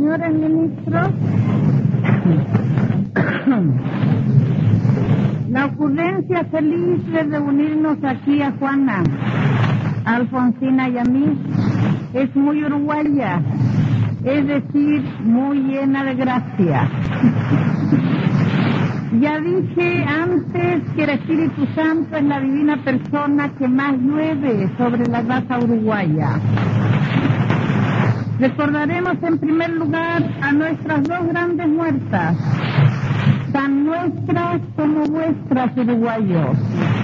Señores ministros, la ocurrencia feliz de reunirnos aquí a Juana, a Alfonsina y a mí es muy uruguaya, es decir, muy llena de gracia. Ya dije antes que el Espíritu Santo es la divina persona que más llueve sobre la raza uruguaya. Recordaremos en primer lugar a nuestras dos grandes muertas, tan nuestras como vuestras, uruguayos.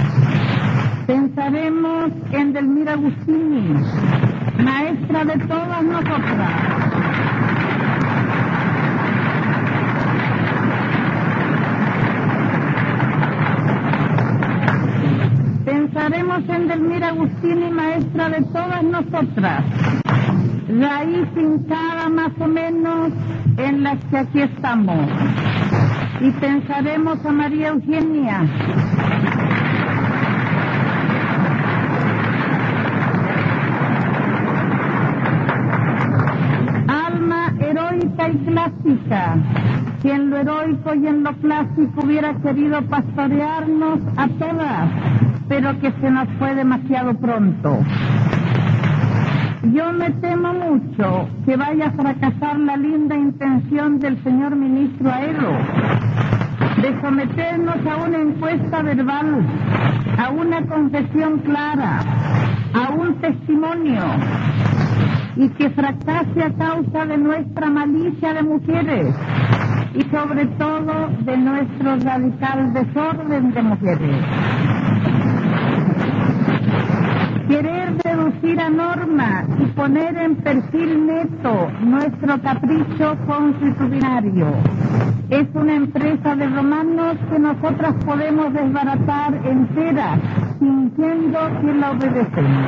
Pensaremos en Delmira Agustini, maestra de todas nosotras. Pensaremos en Delmira Agustini, maestra de todas nosotras, raíz hincada más o menos en las que aquí estamos. Y pensaremos a María Eugenia, alma heroica y clásica, que en lo heroico y en lo clásico hubiera querido pastorearnos a todas, pero que se nos fue demasiado pronto. Yo me temo mucho que vaya a fracasar la linda intención del señor ministro Aelo de someternos a una encuesta verbal, a una confesión clara, a un testimonio, y que fracase a causa de nuestra malicia de mujeres y sobre todo de nuestro radical desorden de mujeres. Querer reducir a norma y poner en perfil neto nuestro capricho consuetudinario es una empresa de romanos que nosotras podemos desbaratar entera, fingiendo que la obedecemos.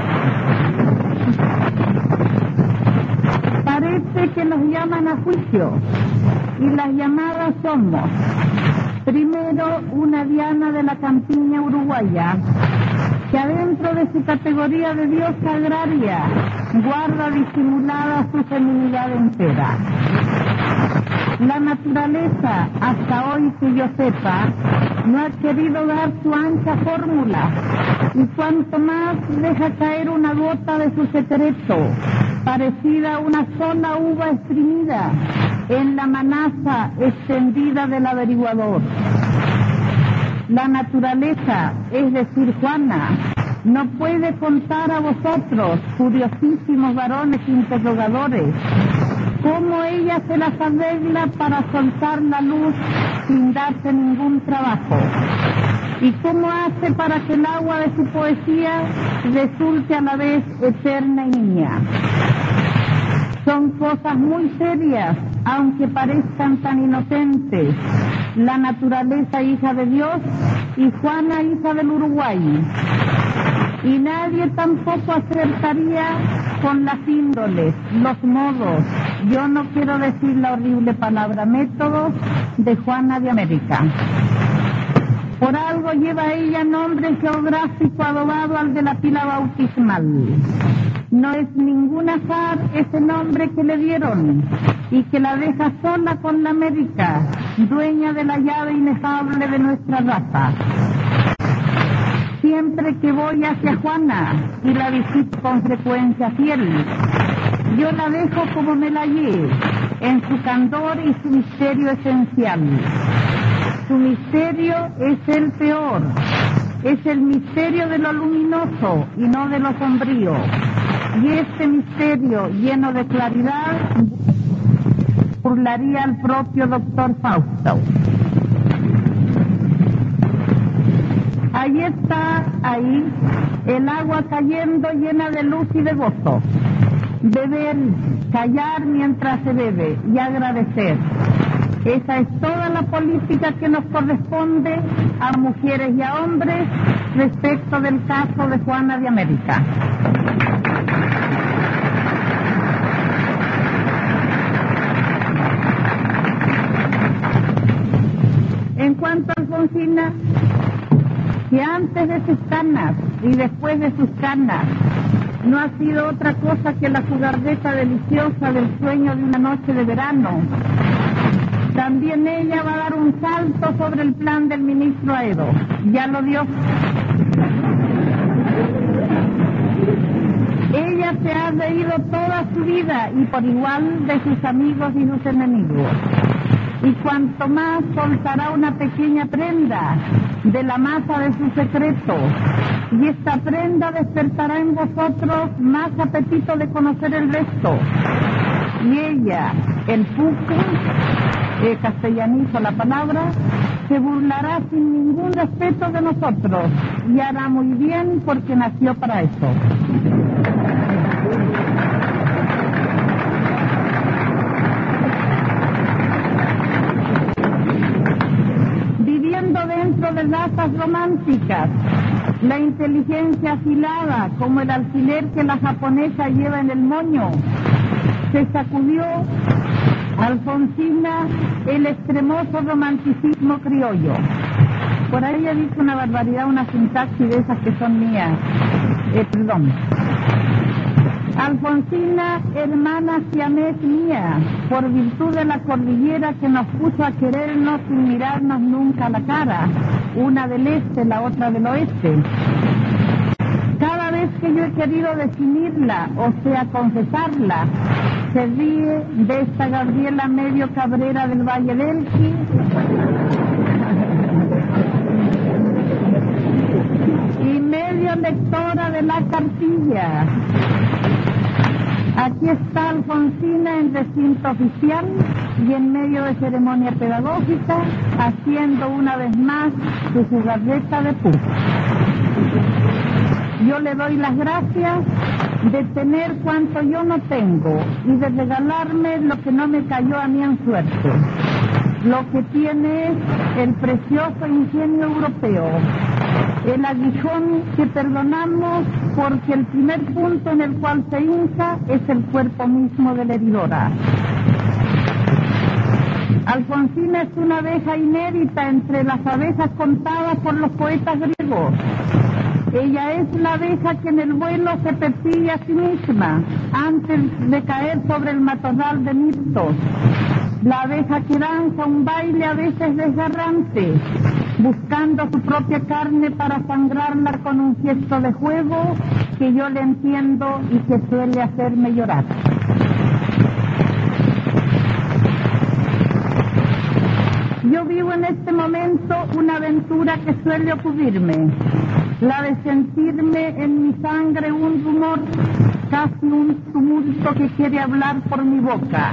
Parece que nos llaman a juicio, y las llamadas somos, primero, una Diana de la campiña uruguaya, que adentro de su categoría de diosa agraria guarda disimulada su feminidad entera. La naturaleza, hasta hoy que yo sepa, no ha querido dar su ancha fórmula, y cuanto más deja caer una gota de su secreto, parecida a una sola uva exprimida en la manaza extendida del averiguador. La naturaleza, es decir, Juana, no puede contar a vosotros, curiosísimos varones interrogadores, cómo ella se las arregla para soltar la luz sin darse ningún trabajo, y cómo hace para que el agua de su poesía resulte a la vez eterna y niña. Son cosas muy serias, aunque parezcan tan inocentes. La naturaleza, hija de Dios, y Juana, hija del Uruguay. Y nadie tampoco acertaría con las índoles, los modos, yo no quiero decir la horrible palabra métodos, de Juana de América. Por algo lleva ella nombre geográfico adobado al de la pila bautismal. No es ningún azar ese nombre que le dieron y que la deja sola con la América, dueña de la llave inefable de nuestra raza. Siempre que voy hacia Juana y la visito con frecuencia fiel, yo la dejo como me la hallé, en su candor y su misterio esencial. Su misterio es el peor, es el misterio de lo luminoso y no de lo sombrío. Y este misterio lleno de claridad burlaría al propio doctor Fausto. Ahí está, el agua cayendo llena de luz y de gozo. Beber, callar mientras se bebe y agradecer. Esa es toda la política que nos corresponde a mujeres y a hombres respecto del caso de Juana de América. En cuanto a Alfonsina, que antes de sus canas y después de sus canas no ha sido otra cosa que la jugarreta deliciosa del sueño de una noche de verano. También ella va a dar un salto sobre el plan del ministro Aedo. Ya lo dio. Ella se ha reído toda su vida y por igual de sus amigos y sus enemigos. Y cuanto más soltará una pequeña prenda de la masa de su secreto, y esta prenda despertará en vosotros más apetito de conocer el resto. Y ella, el puco, castellanizo la palabra, se burlará sin ningún respeto de nosotros y hará muy bien porque nació para eso. Viviendo dentro de razas románticas, la inteligencia afilada como el alfiler que la japonesa lleva en el moño, se sacudió Alfonsina el extremoso romanticismo criollo. Por ahí he dicho una barbaridad, una sintaxis de esas que son mías. Alfonsina, hermana siamés mía, por virtud de la cordillera que nos puso a querernos sin mirarnos nunca a la cara, una del este, la otra del oeste. Cada vez que yo he querido definirla, o sea, confesarla, se ríe de esta Gabriela medio cabrera del Valle del Elqui, y medio lectora de la cartilla. Aquí está Alfonsina en recinto oficial y en medio de ceremonia pedagógica, haciendo una vez más su jugarreta de puff. Yo le doy las gracias de tener cuanto yo no tengo y de regalarme lo que no me cayó a mí en suerte. Lo que tiene es el precioso ingenio europeo, el aguijón que perdonamos porque el primer punto en el cual se hinca es el cuerpo mismo de la heridora. Alfonsina es una abeja inédita entre las abejas contadas por los poetas griegos. Ella es la abeja que en el vuelo se persigue a sí misma antes de caer sobre el matorral de mirtos. La abeja que danza un baile a veces desgarrante, buscando su propia carne para sangrarla con un gesto de juego que yo le entiendo y que suele hacerme llorar. Yo vivo en este momento una aventura que suele ocurrirme, la de sentirme en mi sangre un rumor, casi un tumulto que quiere hablar por mi boca.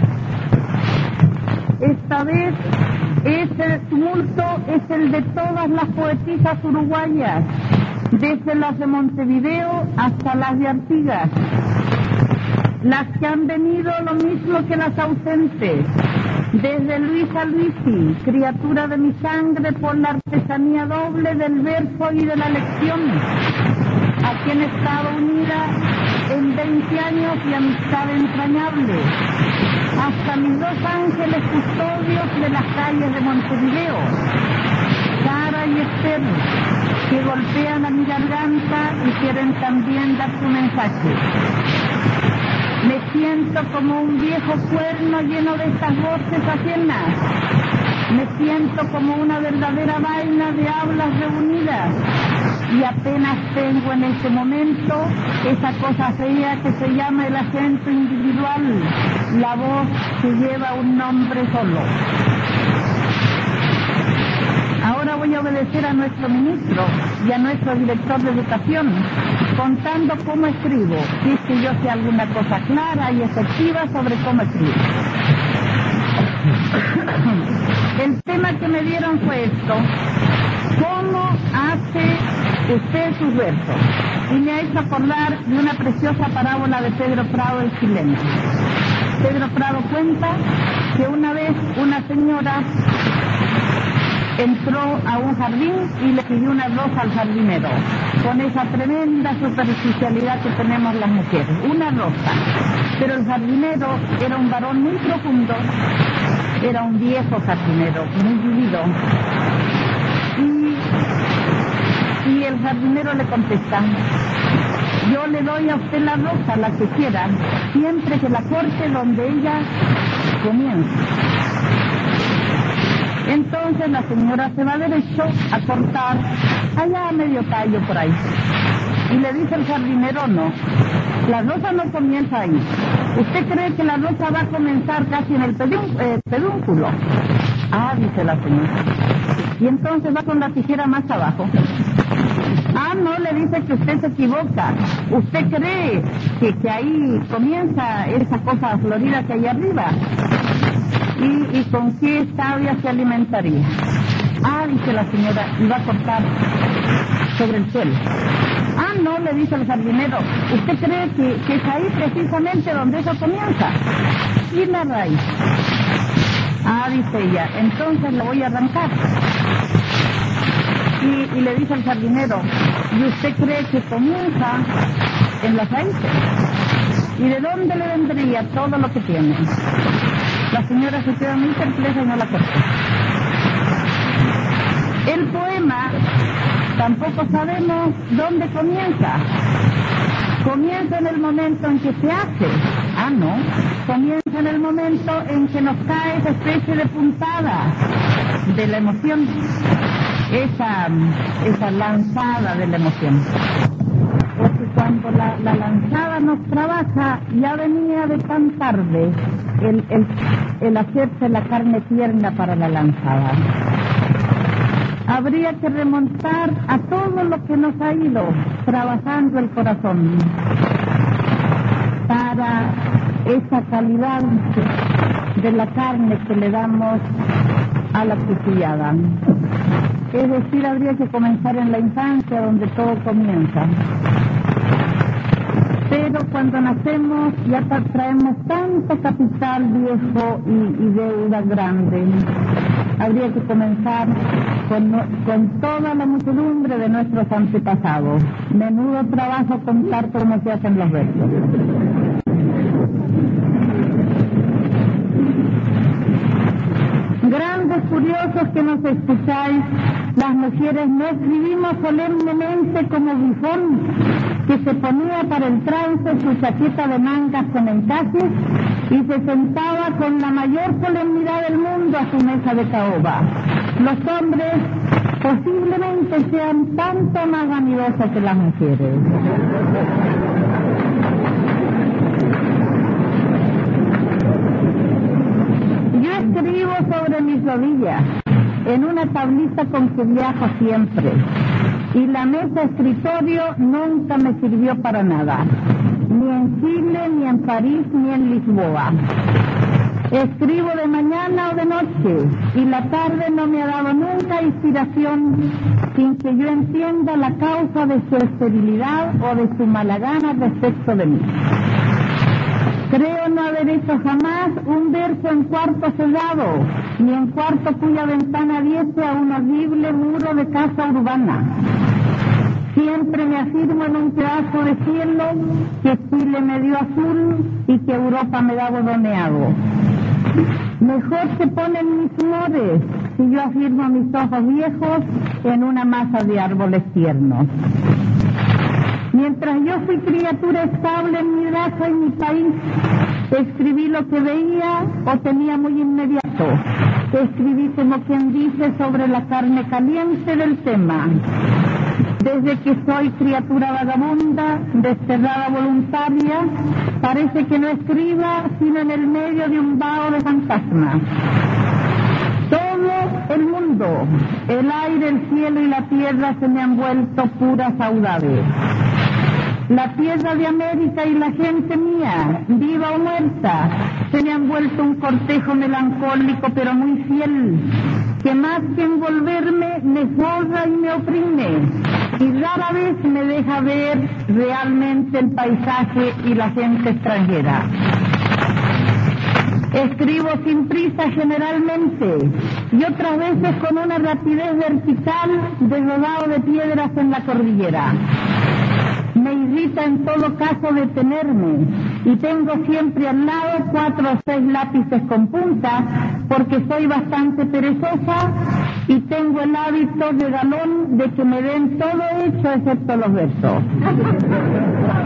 Esta vez ese tumulto es el de todas las poetisas uruguayas, desde las de Montevideo hasta las de Artigas, las que han venido lo mismo que las ausentes, desde Luisa Luisi, criatura de mi sangre por la artesanía doble del verso y de la lección, a quien he estado unida en 20 años de amistad entrañable, hasta mis dos ángeles custodios de las calles de Montevideo, Sara y Esther, que golpean a mi garganta y quieren también dar su mensaje. Me siento como un viejo cuerno lleno de estas voces ajenas. Me siento como una verdadera vaina de hablas reunidas. Y apenas tengo en este momento esa cosa fea que se llama el acento individual, la voz que lleva un nombre solo. Ahora voy a obedecer a nuestro ministro y a nuestro director de educación, contando cómo escribo, si es que yo sé alguna cosa clara y efectiva sobre cómo escribo. El tema que me dieron fue esto: ¿cómo hace usted sus versos? Y me ha hecho acordar de una preciosa parábola de Pedro Prado, el chileno. Pedro Prado cuenta que una vez una señora entró a un jardín y le pidió una rosa al jardinero, con esa tremenda superficialidad que tenemos las mujeres, una rosa. Pero el jardinero era un varón muy profundo, era un viejo jardinero, muy vivido. Y el jardinero le contesta: yo le doy a usted la rosa, la que quiera, siempre que la corte donde ella comienza. Entonces la señora se va derecho a cortar allá a medio tallo por ahí. Y le dice el jardinero, no, la rosa no comienza ahí. ¿Usted cree que la rosa va a comenzar casi en el pedúnculo? Ah, dice la señora. Y entonces va con la tijera más abajo. Ah, no, le dice que usted se equivoca. ¿Usted cree que ahí comienza esa cosa florida que hay arriba? ¿Y con qué savia se alimentaría? Ah, dice la señora, y va a cortar sobre el suelo. Ah, no, le dice el jardinero, ¿usted cree que es ahí precisamente donde eso comienza? Y la raíz. Ah, dice ella, entonces lo voy a arrancar. Y le dice al jardinero, ¿y usted cree que comienza en las raíces? ¿Y de dónde le vendría todo lo que tiene? La señora se queda muy perpleja y no la corta. El poema tampoco sabemos dónde comienza. Comienza en el momento en que se hace. Ah, no. Comienza en el momento en que nos cae esa especie de puntada de la emoción. Esa lanzada de la emoción. Porque cuando la lanzada nos trabaja, ya venía de tan tarde el hacerse la carne tierna para la lanzada. Habría que remontar a todo lo que nos ha ido trabajando el corazón para esa calidad de la carne que le damos a la cuchillada. Es decir, habría que comenzar en la infancia, donde todo comienza. Pero cuando nacemos ya traemos tanto capital viejo y deuda grande. Habría que comenzar con toda la muchedumbre de nuestros antepasados. Menudo trabajo contar cómo se hacen los versos. Grandes curiosos que nos escucháis, las mujeres no escribimos solemnemente como Bifón, que se ponía para el trance su chaqueta de mangas con encajes y se sentaba con la mayor solemnidad del mundo a su mesa de caoba. Los hombres posiblemente sean tanto más vanidosos que las mujeres. Yo escribo sobre mis rodillas, en una tablita con que viajo siempre, y la mesa escritorio nunca me sirvió para nada, ni en Chile, ni en París, ni en Lisboa. Escribo de mañana o de noche, y la tarde no me ha dado nunca inspiración sin que yo entienda la causa de su esterilidad o de su mala gana respecto de mí. Creo no haber hecho jamás un verso en cuarto cerrado, ni en cuarto cuya ventana diese a un horrible muro de casa urbana. Siempre me afirmo en un pedazo de cielo que Chile me dio azul y que Europa me da bordoneado. Mejor se ponen mis humores si yo afirmo mis ojos viejos en una masa de árboles tiernos. Mientras yo fui criatura estable en mi raza y mi país, escribí lo que veía o tenía muy inmediato. Escribí como quien dice sobre la carne caliente del tema. Desde que soy criatura vagabunda, desterrada voluntaria, parece que no escriba sino en el medio de un vaho de fantasmas. Todo el mundo, el aire, el cielo y la tierra se me han vuelto puras saudades. La tierra de América y la gente mía, viva o muerta, se me han vuelto un cortejo melancólico pero muy fiel, que más que envolverme me forra y me oprime, y rara vez me deja ver realmente el paisaje y la gente extranjera. Escribo sin prisa generalmente, y otras veces con una rapidez vertical de rodado de piedras en la cordillera. Me irrita en todo caso detenerme, y tengo siempre al lado 4 o 6 lápices con punta, porque soy bastante perezosa y tengo el hábito de galón de que me den todo hecho excepto los versos.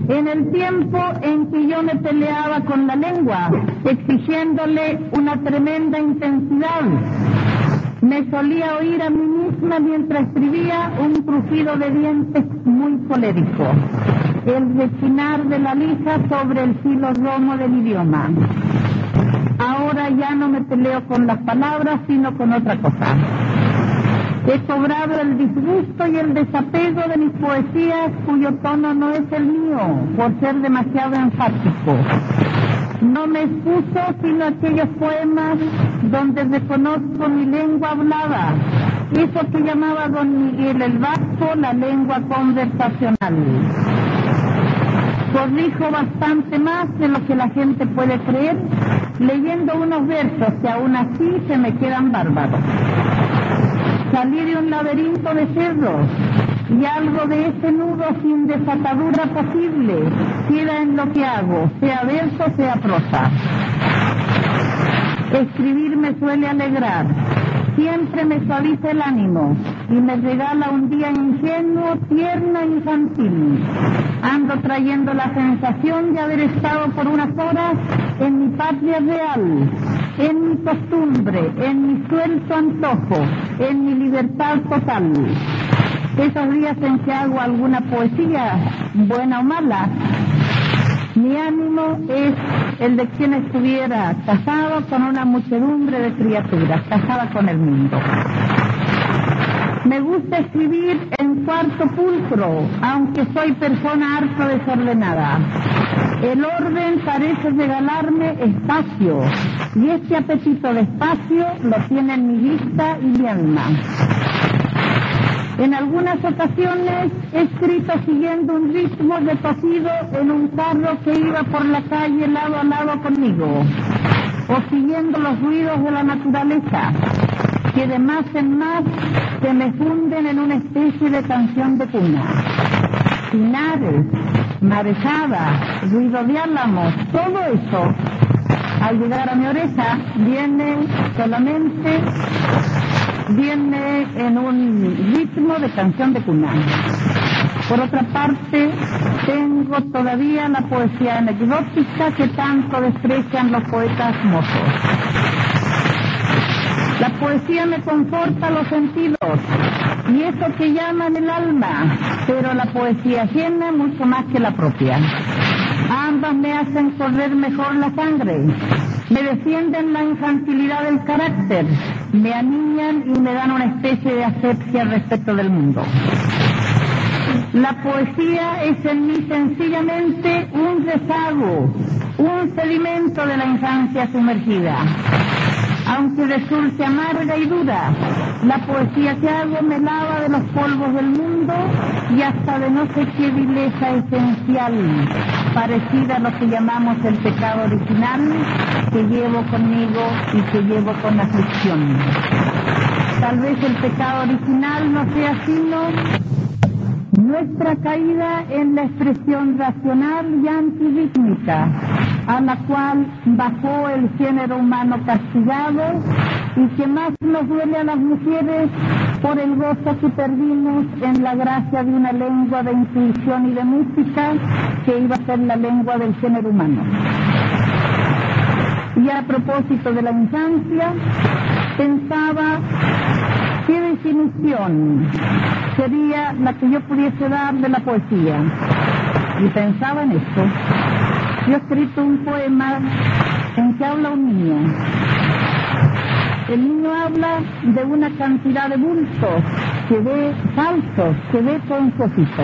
En el tiempo en que yo me peleaba con la lengua, exigiéndole una tremenda intensidad, me solía oír a mí misma mientras escribía un crujido de dientes muy colérico, el rechinar de la lija sobre el filo romo del idioma. Ahora ya no me peleo con las palabras, sino con otra cosa. He cobrado el disgusto y el desapego de mis poesías, cuyo tono no es el mío, por ser demasiado enfático. No me excuso sino aquellos poemas donde reconozco mi lengua hablada, eso que llamaba don Miguel el Vasco la lengua conversacional. Corrijo bastante más de lo que la gente puede creer, leyendo unos versos que aún así se me quedan bárbaros. Salí de un laberinto de cerros y algo de ese nudo sin desatadura posible queda en lo que hago, sea verso, sea prosa. Escribir me suele alegrar, siempre me suaviza el ánimo y me regala un día ingenuo, tierno e infantil. Ando trayendo la sensación de haber estado por unas horas en mi patria real, en mi costumbre, en mi suelto antojo, en mi libertad total. Esos días en que hago alguna poesía, buena o mala, mi ánimo es el de quien estuviera casado con una muchedumbre de criaturas, casada con el mundo. Me gusta escribir en cuarto pulcro, aunque soy persona harto desordenada. El orden parece regalarme espacio, y este apetito de espacio lo tienen mi vista y mi alma. En algunas ocasiones he escrito siguiendo un ritmo repetido en un carro que iba por la calle lado a lado conmigo, o siguiendo los ruidos de la naturaleza, que de más en más se me funden en una especie de canción de cuna. Pinares, marejadas, ruido de álamos, todo eso, al llegar a mi oreja, viene en un ritmo de canción de cuna. Por otra parte, tengo todavía la poesía anecdótica que tanto desprecian los poetas mozos. La poesía me conforta los sentidos, y eso que llaman el alma, pero la poesía ajena mucho más que la propia. Ambas me hacen correr mejor la sangre, me defienden la infantilidad del carácter, me aniñan y me dan una especie de asepsia respecto del mundo. La poesía es en mí sencillamente un rezago, un sedimento de la infancia sumergida. Aunque resulte amarga y dura, la poesía que hago me lava de los polvos del mundo y hasta de no sé qué vileza esencial, parecida a lo que llamamos el pecado original, que llevo conmigo y que llevo con aflicción. Tal vez el pecado original no sea sino nuestra caída en la expresión racional y antirítmica, a la cual bajó el género humano castigado y que más nos duele a las mujeres por el gozo que perdimos en la gracia de una lengua de intuición y de música que iba a ser la lengua del género humano. Y a propósito de la infancia, pensaba qué definición sería la que yo pudiese dar de la poesía. Y pensaba en esto. Yo he escrito un poema en que habla un niño. El niño habla de una cantidad de bultos que ve falsos, que ve con su ojito.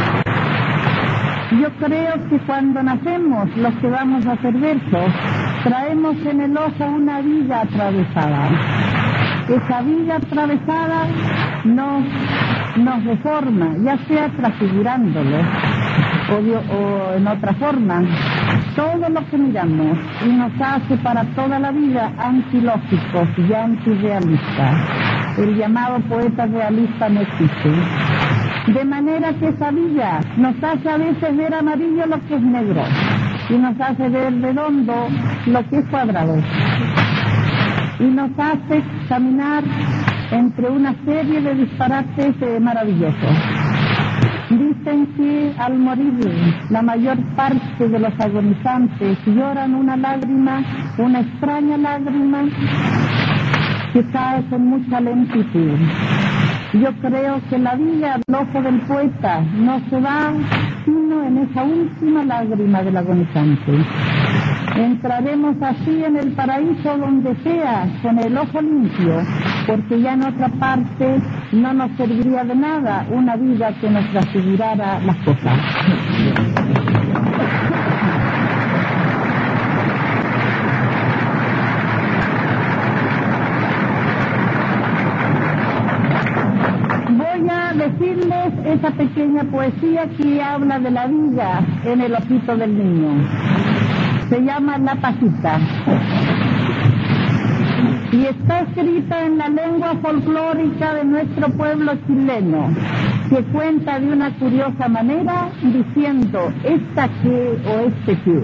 Yo creo que cuando nacemos, los que vamos a hacer versos, traemos en el ojo una viga atravesada. Esa viga atravesada nos deforma, ya sea transfigurándolo o en otra forma, todo lo que miramos y nos hace para toda la vida antilógicos y antirrealistas. El llamado poeta realista no existe. De manera que esa viga nos hace a veces ver amarillo lo que es negro y nos hace ver redondo lo que es cuadrado. Y nos hace caminar entre una serie de disparates maravillosos. Dice Dicen que al morir la mayor parte de los agonizantes lloran una lágrima, una extraña lágrima que cae con mucha lentitud. Yo creo que la vida al ojo del poeta no se va sino en esa última lágrima del agonizante. Entraremos así en el paraíso donde sea, con el ojo limpio, porque ya en otra parte no nos serviría de nada una vida que nos transfigurara las cosas. Voy a decirles esa pequeña poesía que habla de la vida en el ojito del niño. Se llama La Pajita y está escrita en la lengua folclórica de nuestro pueblo chileno, que cuenta de una curiosa manera diciendo esta que o este que.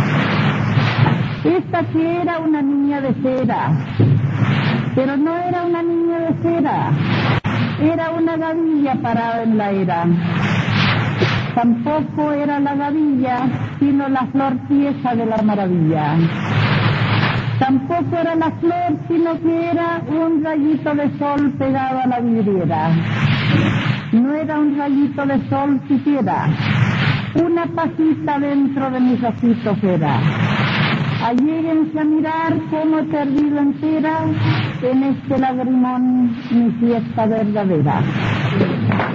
Esta que era una niña de cera, pero no era una niña de cera, era una gavilla parada en la era. Tampoco era la gavilla, sino la flor tiesa de la maravilla. Tampoco era la flor, sino que era un rayito de sol pegado a la vidriera. No era un rayito de sol siquiera, una pajita dentro de mis ojitos era. Alléguense a mirar cómo he perdido entera en este lagrimón mi fiesta verdadera.